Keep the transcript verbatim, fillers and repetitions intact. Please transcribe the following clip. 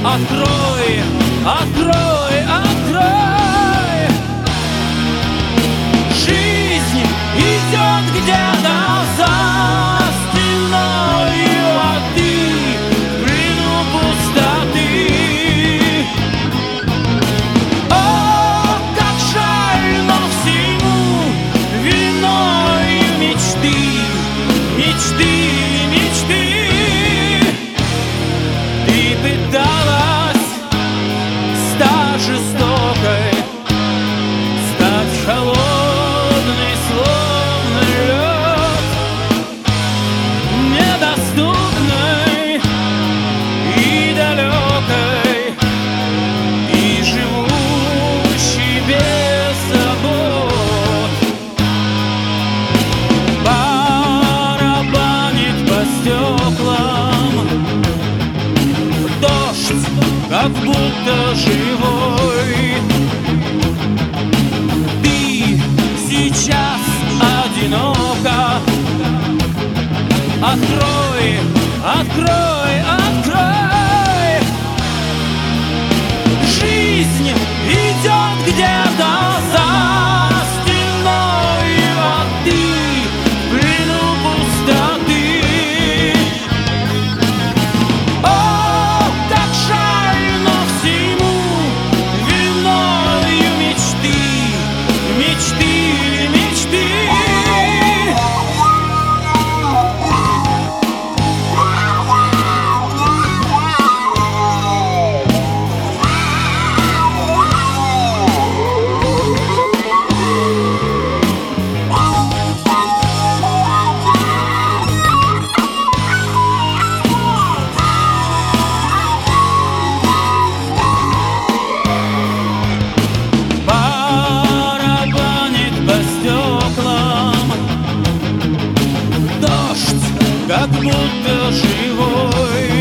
Открой, открой, открой. Жизнь идет где-то за стеною, а ты в плену пустоты. О, как жаль, но всему виною мечты, мечты, мечты. Ты пыталась стать жестокой, стать холодной, словно лед, недоступной и далекой, и живущей без забот. Барабанит по стеклам дождь, как будто живой. Ты сейчас одинока. Открой, открой, открой. Жизнь идет где-то за стеною, а ты в плену пустоты. О, как жаль, но всему виною мечты, мечты, мечты. Барабанит по стеклам дождь, как будто живой.